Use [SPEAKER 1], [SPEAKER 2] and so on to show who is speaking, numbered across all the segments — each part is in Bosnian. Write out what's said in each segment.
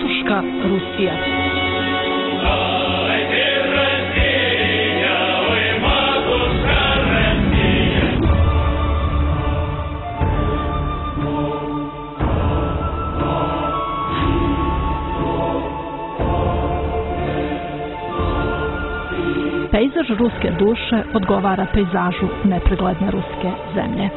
[SPEAKER 1] Matuška Rusija. Pejzaž ruske duše odgovara pejzažu nepregledne ruske zemlje.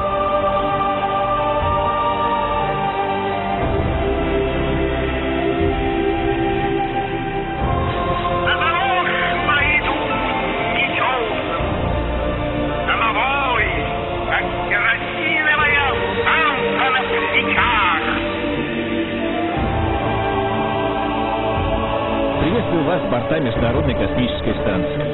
[SPEAKER 2] Приветствую вас с борта Международной космической станции.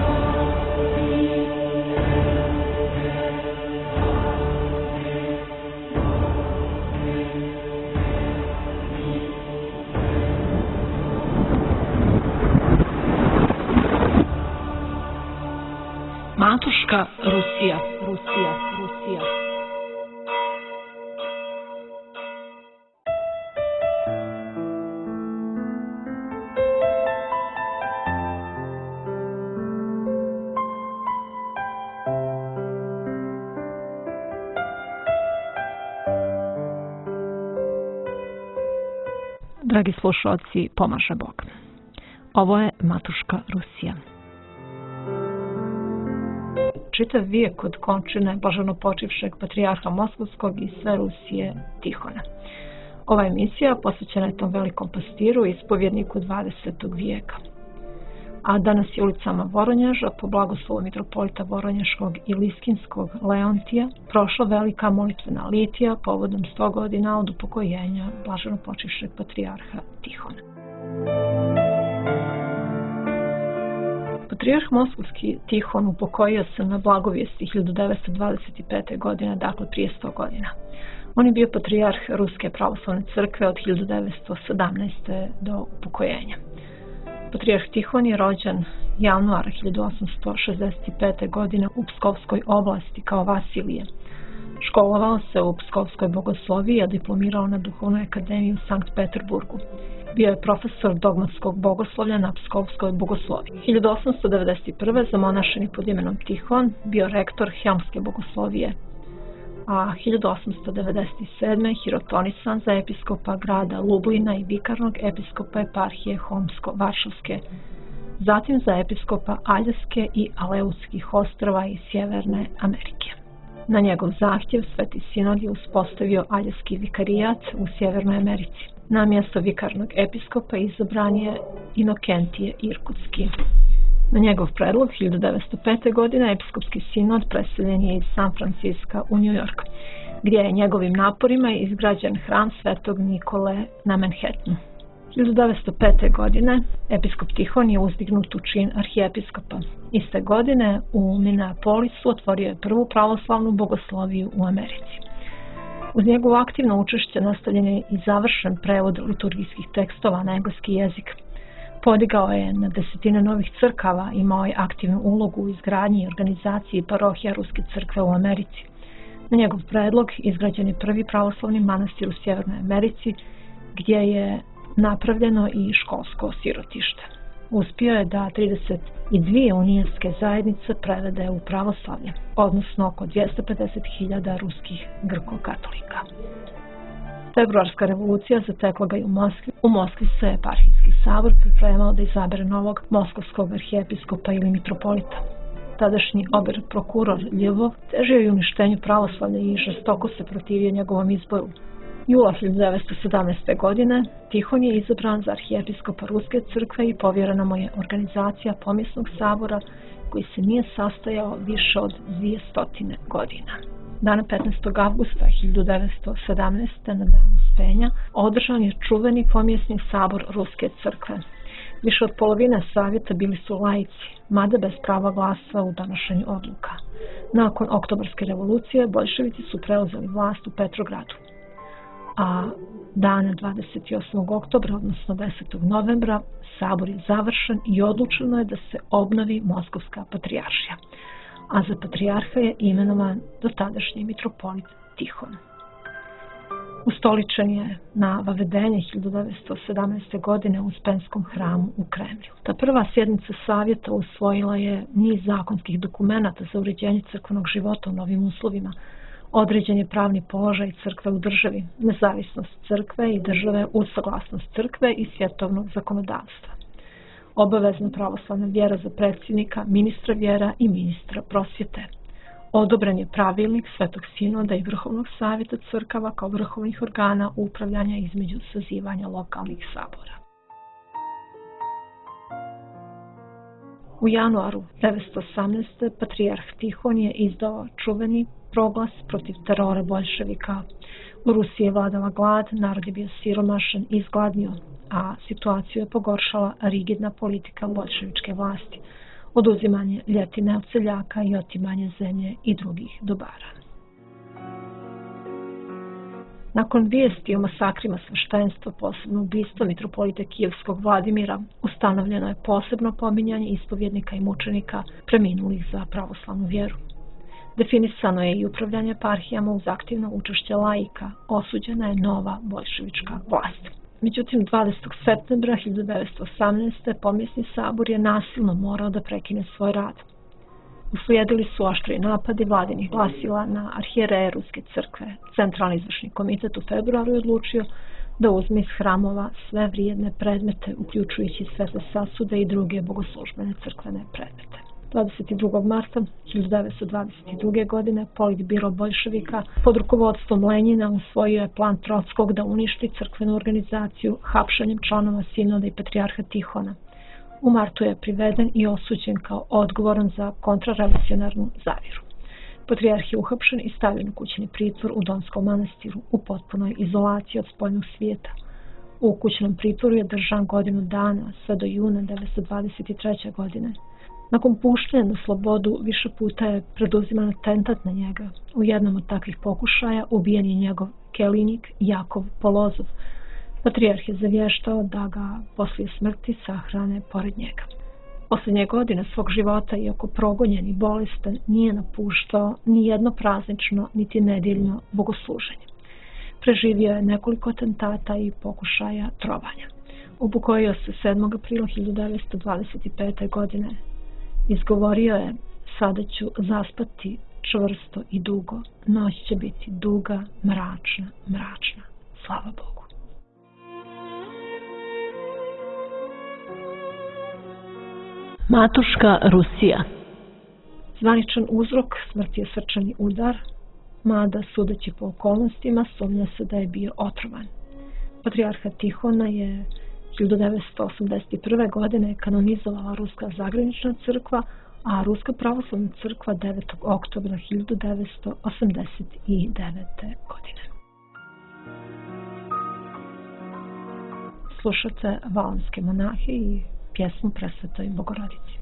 [SPEAKER 1] Matuška Rusija, Rusija, Rusija. Dragi slušalci, pomaže Bog. Ovo je Matuška Rusija. Čitav vijek od končine blaženopočivšeg patrijarha Moskovskog i sve Rusije Tihona. Ova emisija posvećena je tom velikom pastiru i ispovjedniku 20. vijeka. A danas je ulicama Voronježa po blagoslovu mitropolita Voronješkog i Liskinskog Leontija prošla velika molitvena litija povodom 100 godina od upokojenja blaženopočivšeg patrijarha Tihona. Patrijarh Moskovski Tihon upokojio se na blagovijesti 1925. godine, dakle prije 100 godina. On je bio patrijarh Ruske pravoslavne crkve od 1917. do upokojenja. Patrijarh Tihon je rođen januara 1865. godine u Pskovskoj oblasti kao Vasilije. Školovao se u Pskovskoj bogosloviji, a diplomirao na Duhovnoj akademiji u Sankt Peterburgu. Bio je profesor dogmatskog bogoslovlja na Pskovskoj bogosloviji. 1891. zamonašen je pod imenom Tihon, bio rektor Helmske bogoslovije, a 1897. hirotonisan za episkopa grada Lublina i vikarnog episkopa eparhije Homsko-Varšavske, zatim za episkopa Aljaske i Aleutskih ostrva iz Sjeverne Amerike. Na njegov zahtjev Sveti Sinod je uspostavio Aljaski vikarijat u Sjevernoj Americi. Na mjesto vikarnog episkopa izabran je Inokentije Irkutski. Na njegov predlog 1905. godine episkopski sinod preseljen je iz San Franciska u New York, gdje je njegovim naporima izgrađen hram Svetog Nikole na Manhattanu. 1905. godine episkop Tihon je uzdignut u čin arhijepiskopa. Iste godine u Minneapolisu otvorio je prvu pravoslavnu bogosloviju u Americi. Uz njegovo aktivno učešće nastavljen je i završen prevod liturgijskih tekstova na engleski jezik. Podigao je na desetine novih crkava, imao je aktivnu ulogu u izgradnji i organizaciji parohija Ruske crkve u Americi. Na njegov predlog izgrađen je prvi pravoslavni manastir u Sjevernoj Americi, gdje je napravljeno i školsko sirotište. Uspio je da 32 unijerske zajednice prevede u pravoslavlje, odnosno oko 250.000 ruskih grko-katolika. Februarska revolucija zatekla ga i u Moskvi. U Moskvi se eparhijski sabor pripremao da izabere novog moskovskog arhijepiskopa ili mitropolita. Tadašnji ober prokuror Ljubov težio je uništenju pravoslavlja i žestoko se protivio njegovom izboru. Jula 1917. godine Tihon je izabran za arhijepiskopa Ruske crkve i povjerena mu je organizacija pomjesnog sabora koji se nije sastajao više od 200 godina. Dana 15. avgusta 1917. na dan Uspenja održan je čuveni pomjesni sabor Ruske crkve. Više od polovine savjeta bili su laici, mada bez prava glasa u donošenju odluka. Nakon Oktobarske revolucije boljševici su preuzeli vlast u Petrogradu. A dana 28. oktobra, odnosno 10. novembra, sabor je završen i odlučeno je da se obnovi Moskovska patrijaršija, a za patrijarha je imenovan dotadašnji mitropolit Tihon. Ustoličen je na Vavedenje 1917. godine u Uspenskom hramu u Kremlju. Ta prva sjednica savjeta usvojila je niz zakonskih dokumenata za uređenje crkvenog života u novim uslovima. Određen je pravni položaj crkve u državi, nezavisnost crkve i države uz saglasnost crkve i svjetovnog zakonodavstva. Obavezna pravoslavna vjera za predsjednika, ministra vjera i ministra prosvjete. Odobren je pravilnik Svetog sinoda i Vrhovnog savjeta crkava kao vrhovnih organa upravljanja između sazivanja lokalnih sabora. U januaru 1918. patrijarh Tihon je izdao čuveni proglas protiv terora boljševika. U Rusiji je vladala glad, narod je bio siromašan i izgladnio, a situaciju je pogoršala rigidna politika boljševičke vlasti, oduzimanje ljetine od seljaka i otimanje zemlje i drugih dobara. Nakon vijesti o masakrima sveštenstva, posebno ubistvo mitropolita Kijevskog Vladimira, ustanovljeno je posebno pominjanje ispovjednika i mučenika preminulih za pravoslavnu vjeru. Definisano je i upravljanje eparhijama uz aktivno učešće laika, osuđena je nova boljševička vlast. Međutim, 20. septembra 1918. pomjesni sabor je nasilno morao da prekine svoj rad. Uslijedili su oštri napadi vladinih glasila na arhijereje Ruske crkve. Centralni izvršni komitet u februaru je odlučio da uzme iz hramova sve vrijedne predmete, uključujući svetle sasude i druge bogoslužbene crkvene predmete. 22. marta 1922. godine Politbiro boljševika pod rukovodstvom Lenjina usvojio je plan Trotskog da uništi crkvenu organizaciju hapšanjem članova sinoda i patrijarha Tihona. U martu je priveden i osuđen kao odgovoran za kontrarevolucionarnu zavjeru. Patrijarh je uhapšen i stavljen u kućni pritvor u Donskom manastiru u potpunoj izolaciji od spoljnog svijeta. U kućnom pritvoru je držan godinu dana, sve do juna 1923. godine. Nakon puštanja na slobodu više puta je preduziman atentat na njega. U jednom od takvih pokušaja ubijen je njegov kelejnik Jakov Polozov. Patrijarh je zavještao da ga poslije smrti sahrane pored njega. Posljednje godine svog života, iako progonjen i bolestan, nije napuštao ni jedno praznično niti nedjeljno bogosluženje. Preživio je nekoliko atentata i pokušaja trovanja. Upokojio se 7. aprila 1925. godine. Izgovorio je: sada ću zaspati čvrsto i dugo, noć će biti duga, mračna, mračna. Slava Bogu.
[SPEAKER 3] Matuška Rusija.
[SPEAKER 1] Zvaničan uzrok smrti je srčani udar, mada sudeći po okolnostima sumnja se da je bio otrovan. Patrijarha Tihona je 1981. godine kanonizovala Ruska zagranična crkva, a Ruska pravoslavna crkva 9. oktobra 1989. godine. Slušate valonske monahe i pjesmu Presvetoj Bogorodici.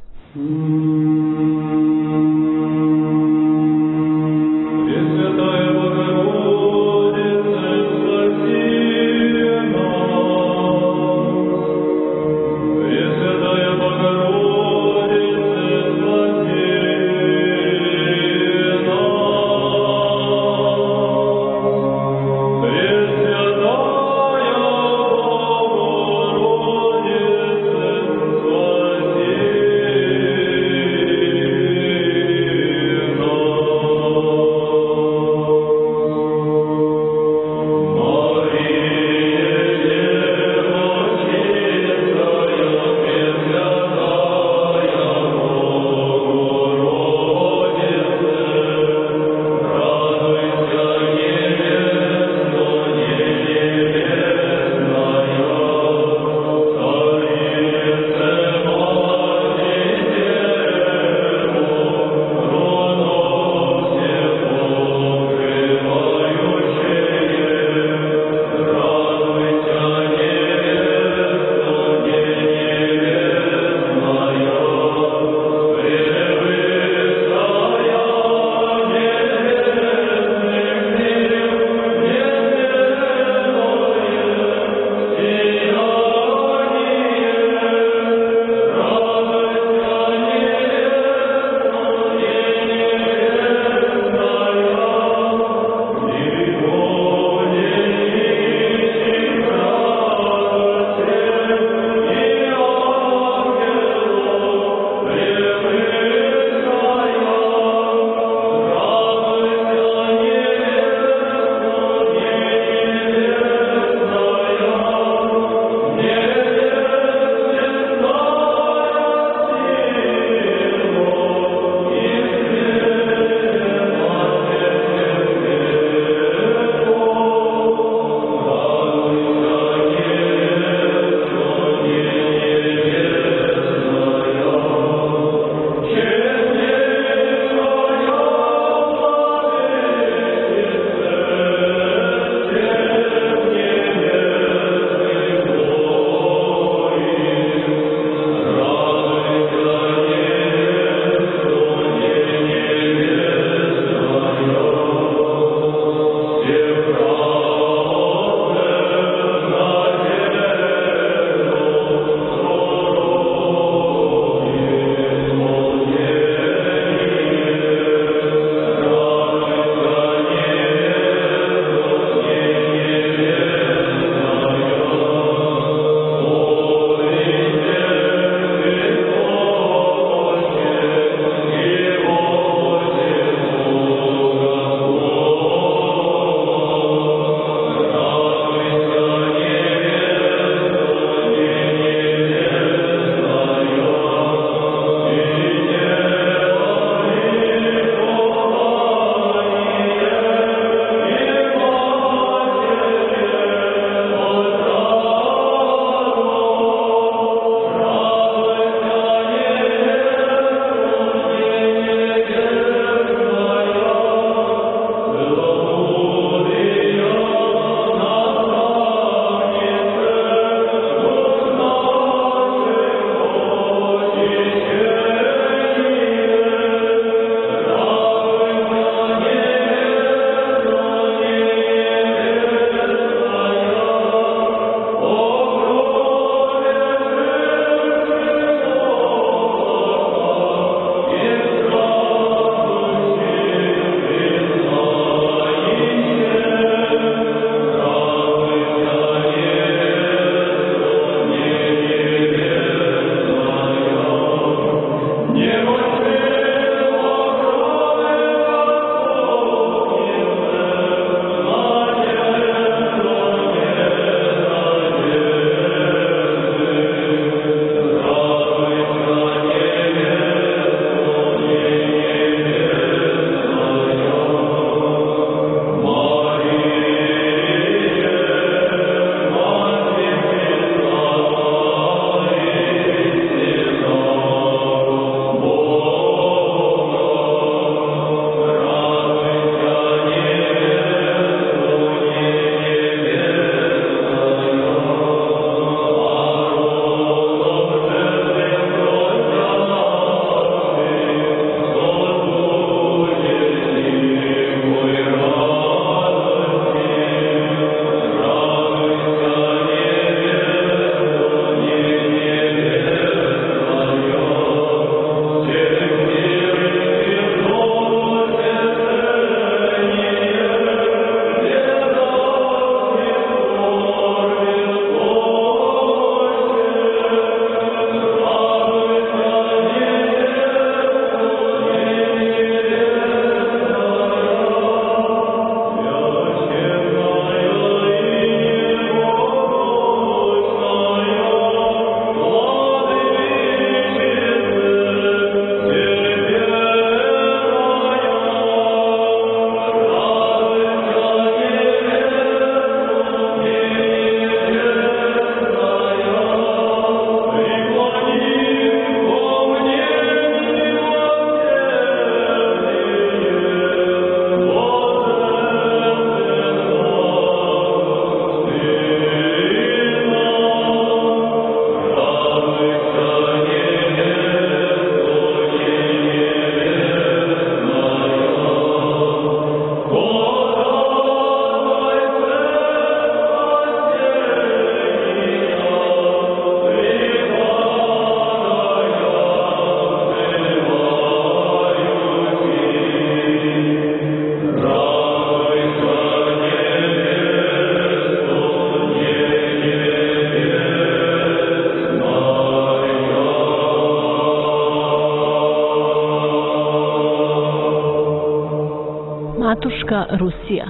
[SPEAKER 3] Matuška Rusija.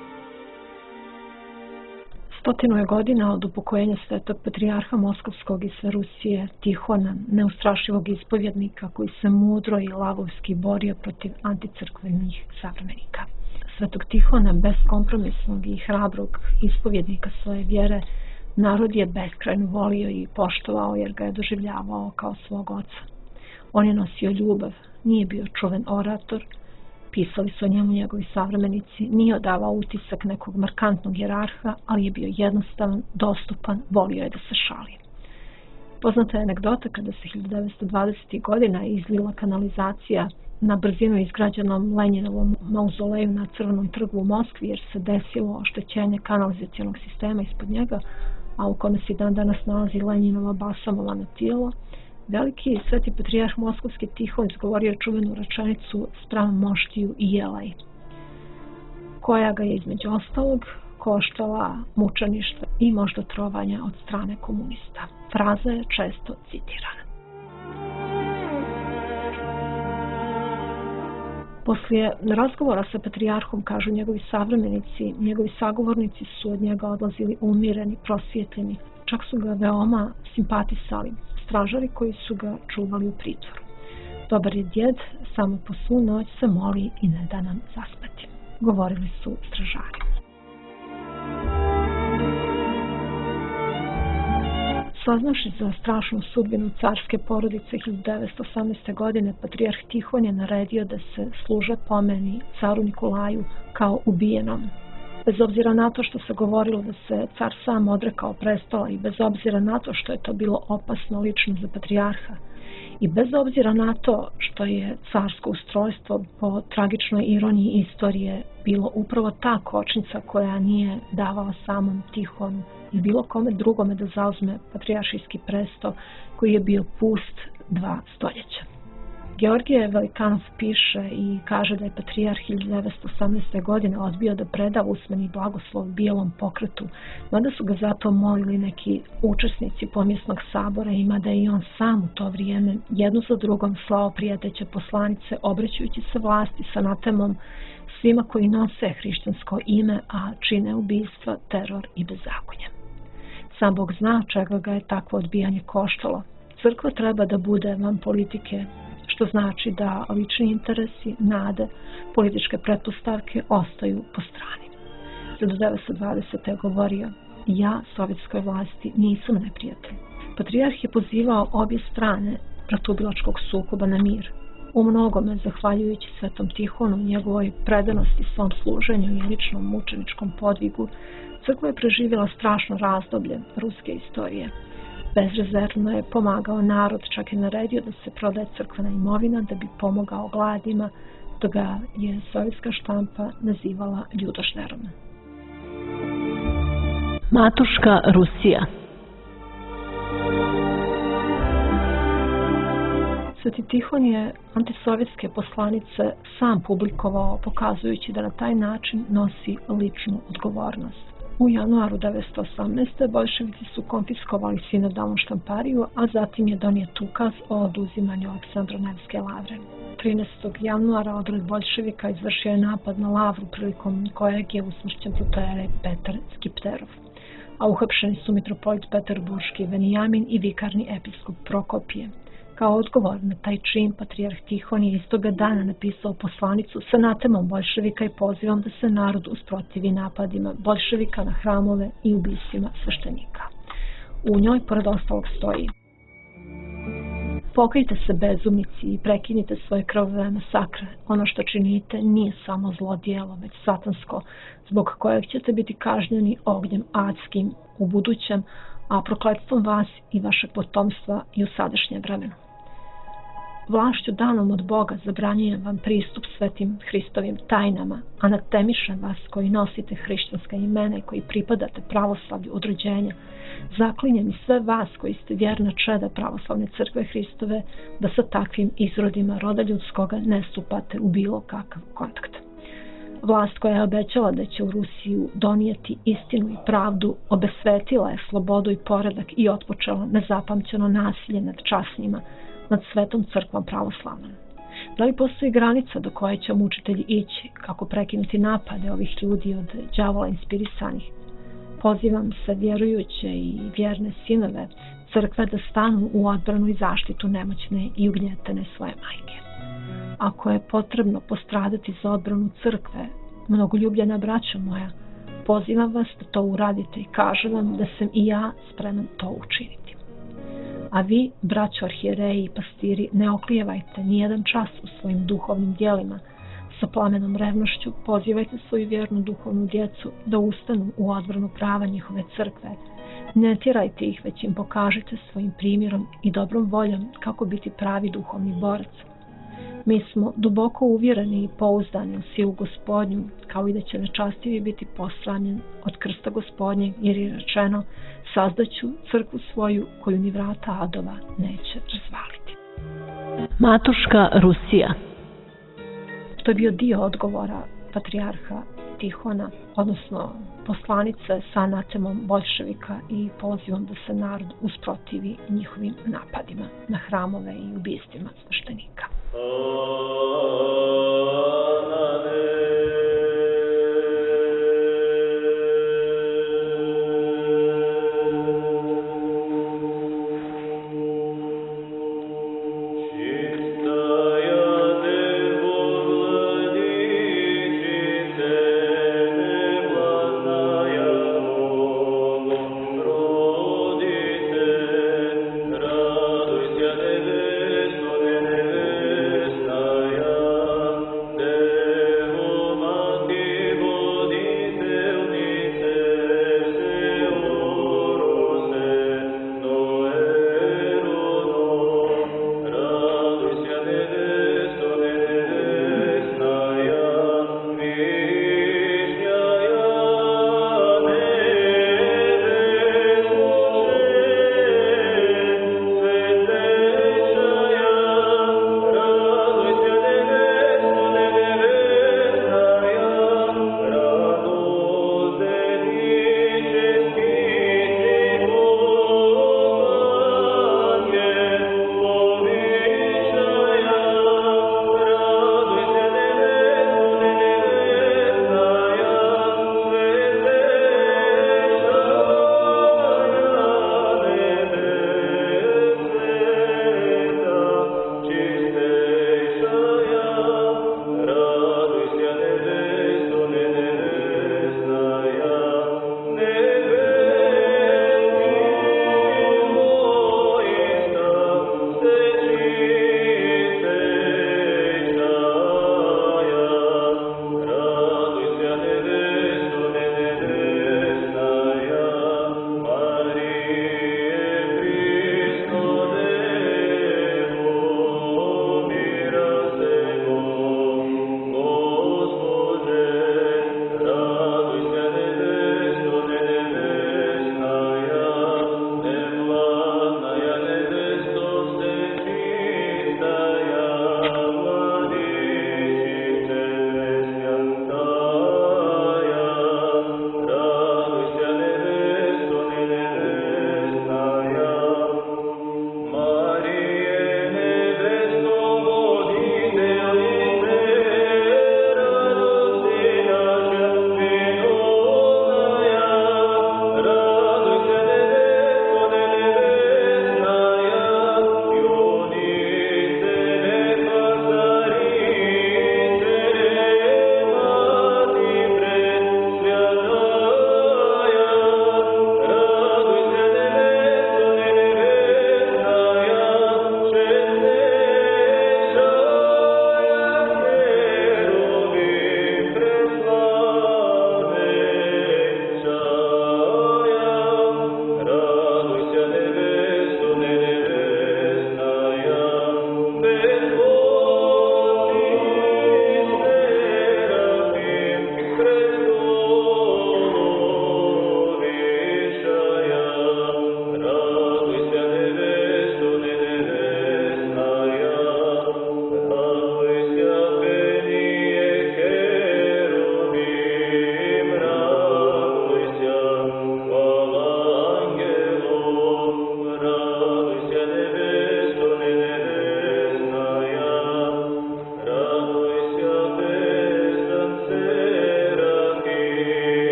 [SPEAKER 1] 100 je godina od upokojenja Svetog patrijarha Moskovskog i sve Rusije Tihona, neustrašivog ispovjednika koji se mudro i lavovski borio protiv anticrkvenih savremenika. Svetog Tihona, beskompromisnog i hrabrog ispovjednika svoje vjere, narod je beskrajno volio i poštovao jer ga je doživljavao kao svog oca. On je nosio ljubav, nije bio čuven orator, pisali su o njemu njegovi savremenici, nije odavao utisak nekog markantnog jerarha, ali je bio jednostavan, dostupan, volio je da se šali. Poznata je anegdota kada se 1920. godina izlila kanalizacija na brzinu izgrađenom Lenjinovom mauzoleju na Crvenom trgu u Moskvi jer se desilo oštećenje kanalizacionog sistema ispod njega, a u kome se dan danas nalazi Lenjinova balsamovano tijelo. Veliki sveti patrijarh Moskovski Tihon izgovorio čuvenu rečenicu spram moštiju i jelaj, koja ga je između ostalog koštala mučeništva i možda trovanja od strane komunista. Fraza je često citirana. Poslije razgovora sa patrijarhom, kažu njegovi savremenici, njegovi sagovornici su od njega odlazili umireni, prosvjetljeni, čak su ga veoma simpatisali stražari koji su ga čuvali u pritvoru. Dobar je djed, samo po svu noć se moli i ne da nam zaspati, govorili su stražari. Saznavši za strašnu sudbinu carske porodice 1918. godine, patrijarh Tihon je naredio da se služba pomeni caru Nikolaju kao ubijenom. Bez obzira na to što se govorilo da se car sam odrekao prestola i bez obzira na to što je to bilo opasno lično za patrijarha i bez obzira na to što je carsko ustrojstvo po tragičnoj ironiji istorije bilo upravo ta kočnica koja nije davala samom Tihonu i bilo kome drugome da zauzme patrijaršijski presto koji je bio pust 2 stoljeća. Georgije Velikanov piše i kaže da je patrijarh 1918. godine odbio da preda usmeni blagoslov Bijelom pokretu, mada su ga zato molili neki učesnici pomjesnog sabora i mada je i on sam u to vrijeme jednu za drugom slao prijeteće poslanice obraćajući se vlasti sa anatemom svima koji nose hrišćansko ime, a čine ubistva, teror i bezakonje. Sam Bog zna čega ga je takvo odbijanje koštalo. Crkva treba da bude van politike, što znači da lični interesi, nade, političke pretpostavke ostaju po strani. 1920. je govorio: ja sovjetskoj vlasti nisam neprijatelj. Patrijarh je pozivao obje strane ratubilačkog sukoba na mir. U mnogome, zahvaljujući Svetom Tihonu, njegovoj predanosti svom služenju i ličnom mučeničkom podvigu, crkva je preživjela strašno razdoblje ruske istorije. Bezrezervno je pomagao narod, čak je naredio da se prodaje crkvena imovina da bi pomogao gladima, da ga je sovjetska štampa nazivala ljudožderom.
[SPEAKER 3] Matuška Rusija.
[SPEAKER 1] Sveti Tihon je antisovjetske poslanice sam publikovao, pokazujući da na taj način nosi ličnu odgovornost. U januaru 1918. boljševici su konfiskovali sinodalnu štampariju, a zatim je donijet ukaz o oduzimanju Aleksandro-Nevske lavre. 13. januara odred boljševika izvršio je napad na lavru prilikom kojeg je usmrćen protojerej Petar Skipterov, a uhapšeni su mitropolit Peterburški Venijamin i vikarni episkop Prokopije. Kao odgovor na taj čin, patrijarh Tihon je istoga dana napisao poslanicu sa anatemom boljševika i pozivom da se narod usprotivi napadima boljševika na hramove i ubistvima sveštenika. U njoj, pored ostalog, stoji: pokajte se bezumnici i prekinite svoje krvave masakre. Ono što činite nije samo zlo djelo, već satansko, zbog kojeg ćete biti kažnjeni ognjem adskim u budućem, a prokletstvom vas i vašeg potomstva i u sadašnjem vremenu. Vlašću danom od Boga zabranjujem vam pristup svetim Hristovim tajnama, anatemišem vas koji nosite hrišćanska imena i koji pripadate pravoslavlju od rođenja. Zaklinjem i sve vas koji ste vjerna čeda pravoslavne crkve Hristove da sa takvim izrodima roda ljudskoga ne stupate u bilo kakav kontakt. Vlast koja je obećala da će u Rusiju donijeti istinu i pravdu obesvetila je slobodu i poredak i otpočela nezapamćeno nasilje nad časnima, nad svetom crkvom pravoslavnom. Da li postoji granica do koje će učitelji ići, kako prekinuti napade ovih ljudi od đavola inspirisanih? Pozivam se vjerujuće i vjerne sinove crkve da stanu u odbranu i zaštitu nemoćne i ugnjetene svoje majke. Ako je potrebno postradati za odbranu crkve, mnogoljubljena braćo moja, pozivam vas da to uradite i kažem vam da sam i ja spreman to učiniti. A vi, braćo arhijereji i pastiri, ne oklijevajte nijedan čas u svojim duhovnim djelima. Sa plamenom revnošću pozivajte svoju vjernu duhovnu djecu da ustanu u odbranu prava njihove crkve. Ne tjerajte ih, već im pokažite svojim primjerom i dobrom voljom kako biti pravi duhovni borac. Mi smo duboko uvjereni i pouzdani u silu Gospodnju, kao i da će nečastivi biti posramljen od krsta Gospodnjeg, jer je rečeno: sazdaću crkvu svoju koju ni vrata adova neće razvaliti.
[SPEAKER 3] Matuška Rusija.
[SPEAKER 1] To je bio dio odgovora patrijarha Tihona, odnosno poslanice sa anatemom boljševika i pozivom da se narod usprotivi njihovim napadima na hramove i ubistvima sveštenika.
[SPEAKER 4] Radujte,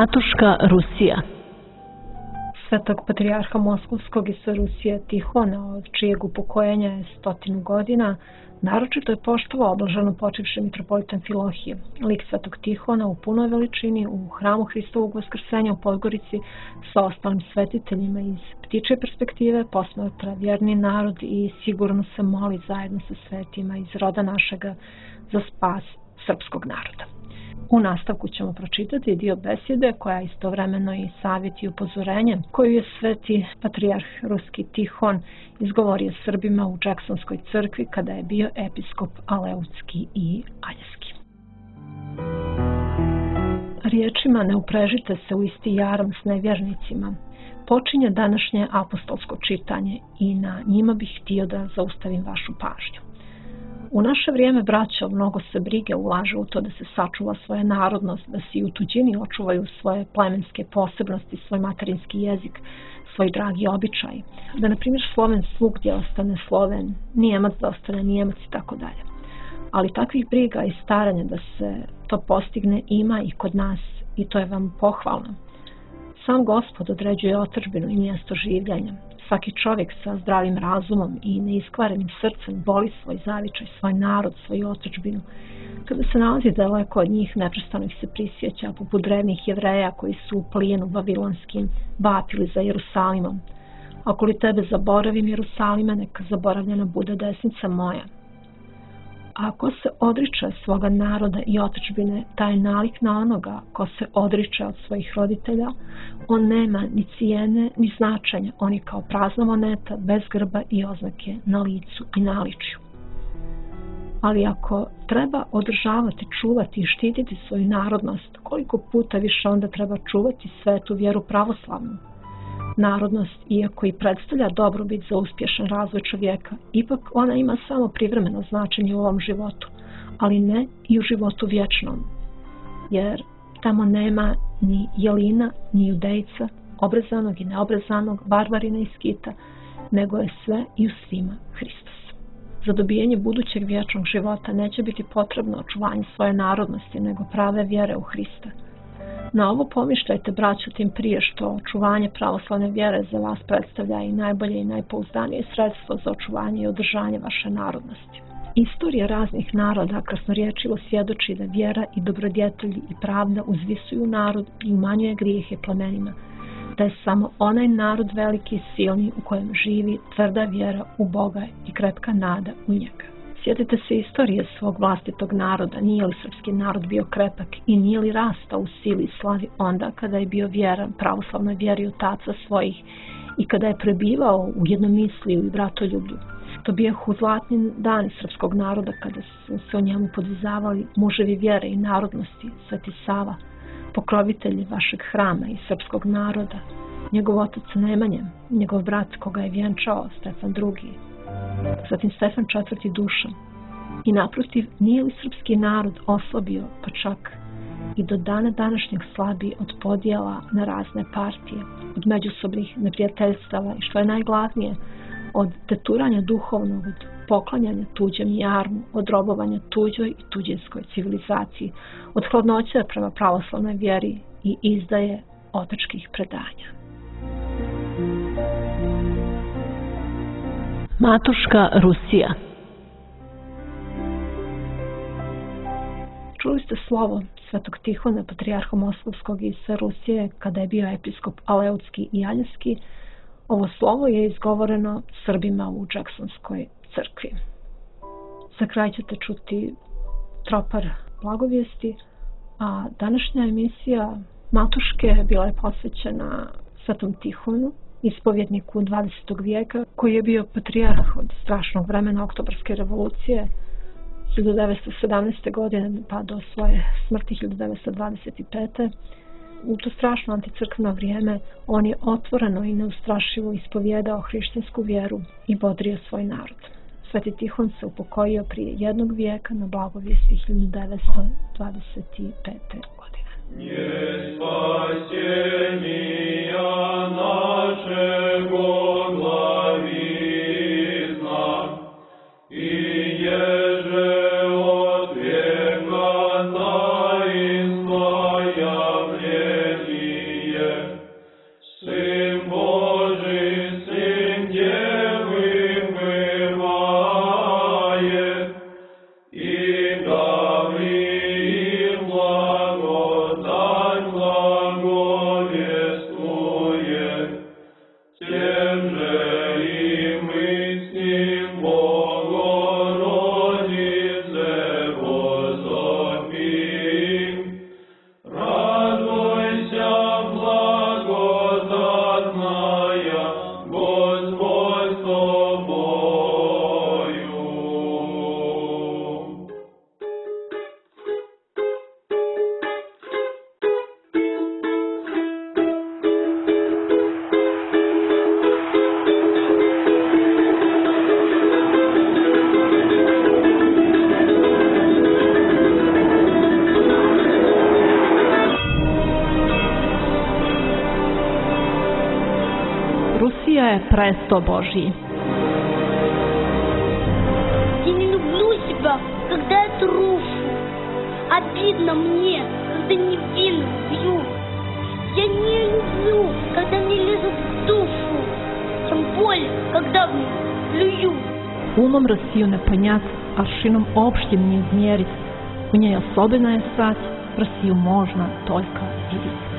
[SPEAKER 3] Matuška Rusija.
[SPEAKER 1] Svetog patrijarha Moskovskog i sve Rusije Tihona, od čijeg upokojenja je 100 godina, naročito je poštovao blaženo počivši mitropolitan Filohije. Lik svetog Tihona u punoj veličini u hramu Hristovog vaskrsenja u Podgorici sa ostalim svetiteljima iz ptičje perspektive posmatra vjerni narod i sigurno se moli zajedno sa svetima iz roda našega za spas srpskog naroda. U nastavku ćemo pročitati dio besjede koja je istovremeno i savjet i upozorenje koju je sveti patrijarh ruski Tihon izgovorio Srbima u Džeksonskoj crkvi kada je bio episkop Aleutski i Aljevski. Riječima ne uprežite se u isti jaram s nevjernicima počinje današnje apostolsko čitanje i na njima bih htio da zaustavim vašu pažnju. U naše vrijeme, braćo, mnogo se brige ulaže u to da se sačuva svoja narodnost, da se i u tuđini očuvaju svoje plemenske posebnosti, svoj materinski jezik, svoj dragi običaj. Da, na primjer, Sloven svugdje ostane Sloven, Nijemac da ostane Nijemac i tako dalje. Ali takvih briga i staranja da se to postigne ima i kod nas i to je vam pohvalno. Sam Gospod određuje otadžbinu i mjesto življenja. Svaki čovjek sa zdravim razumom i neiskvarenim srcem voli svoj zavičaj, svoj narod, svoju otadžbinu. Kada se nalazi daleko od njih, neprestano ih se prisjeća, poput drevnih Jevreja koji su u plijenu babilonskim vapili za Jerusalimom. Ako li tebe zaboravim, Jerusalime, neka zaboravljena bude desnica moja. A ako se odriče svoga naroda i otadžbine, taj nalik na onoga ko se odriče od svojih roditelja, on nema ni cijene ni značenja, on je kao prazna moneta, bez grba i oznake na licu i naličju. Ali ako treba održavati, čuvati i štititi svoju narodnost, koliko puta više onda treba čuvati svetu vjeru pravoslavnu? Narodnost, iako i predstavlja dobrobit za uspješan razvoj čovjeka, ipak ona ima samo privremeno značenje u ovom životu, ali ne i u životu vječnom, jer tamo nema ni jelina, ni judejca, obrezanog i neobrezanog, barbarina i skita, nego je sve i u svima Hristos. Za dobijanje budućeg vječnog života neće biti potrebno očuvanje svoje narodnosti, nego prave vjere u Hrista. Na ovo pomišljajte, braćo, tim prije što očuvanje pravoslavne vjere za vas predstavlja i najbolje i najpouzdanije sredstvo za očuvanje i održanje vaše narodnosti. Istorija raznih naroda krasnorječivo svjedoči da vjera i dobrodjetelji i pravda uzvisuju narod i umanjuje grijehe plemenima, da je samo onaj narod veliki i silni u kojem živi tvrda vjera u Boga i krepka nada u njega. Sjetite se istorije svog vlastitog naroda, nije li srpski narod bio krepak i nije li rastao u sili i slavi onda kada je bio vjeran pravoslavnoj vjeri otaca svojih i kada je prebivao u jednomisliju i bratoljublju. To bijahu zlatni dani srpskog naroda kada su se o njemu podvizavali muževi vjere i narodnosti, Sveti Sava, pokrovitelji vašeg hrama i srpskog naroda, njegov otac Nemanja, njegov brat koga je vjenčao Stefan II, zatim Stefan IV Dušan. I naprotiv, nije li srpski narod oslabio, pa čak i do dana današnjeg slabiji od podjela na razne partije, od međusobnih neprijateljstava i što je najglavnije, od teturanja duhovnog, od poklanjanja tuđem jarmu, od robovanja tuđoj i tuđinskoj civilizaciji, od hladnoće prema pravoslavnoj vjeri i izdaje otačkih predanja.
[SPEAKER 3] Matuška Rusija.
[SPEAKER 1] Čuli ste slovo svetog Tihona, patrijarha Moskovskog i sve Rusije, kada je bio episkop Aleutski i Aljevski. Ovo slovo je izgovoreno Srbima u Džeksonskoj crkvi. Za kraj ćete čuti tropar blagovijesti, a današnja emisija Matuške bila je posvećena svetom Tihonu, ispovjedniku 20. vijeka, koji je bio patrijarh od strašnog vremena Oktobarske revolucije 1917. godine pa do svoje smrti 1925. U to strašno anticrkveno vrijeme on je otvoreno i neustrašivo ispovjedao hrišćansku vjeru i bodrio svoj narod. Sveti Tihon se upokojio prije 1 vijeka na blagovijesti 1925. godine.
[SPEAKER 4] Nie spasienia naszego gławizna i jeże od wieka tainstwa jawleni
[SPEAKER 3] presto Божий.
[SPEAKER 5] Я не люблю себя, когда я трушу. Обидно мне, когда невинных бьют. Я не люблю, когда мне лезут в душу. Тем более, когда в меня плюют.
[SPEAKER 1] Umom Rusiju ne ponjat, aršinom opštim ne izmjerit. U njej osobina je sad, Rusiju možno toliko vidjeti.